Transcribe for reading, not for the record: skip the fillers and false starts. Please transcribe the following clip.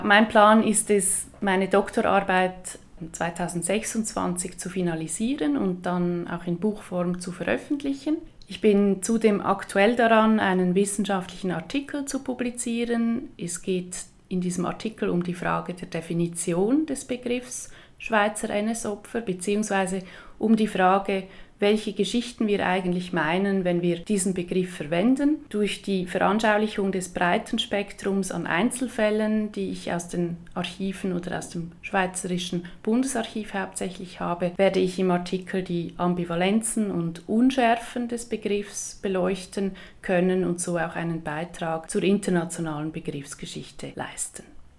Mein Plan ist es, meine Doktorarbeit 2026 zu finalisieren und dann auch in Buchform zu veröffentlichen. Ich bin zudem aktuell daran, einen wissenschaftlichen Artikel zu publizieren. Es geht in diesem Artikel um die Frage der Definition des Begriffs Schweizer NS-Opfer, beziehungsweise um die Frage, welche Geschichten wir eigentlich meinen, wenn wir diesen Begriff verwenden. Durch die Veranschaulichung des breiten Spektrums an Einzelfällen, die ich aus den Archiven oder aus dem Schweizerischen Bundesarchiv hauptsächlich habe, werde ich im Artikel die Ambivalenzen und Unschärfen des Begriffs beleuchten können und so auch einen Beitrag zur internationalen Begriffsgeschichte leisten.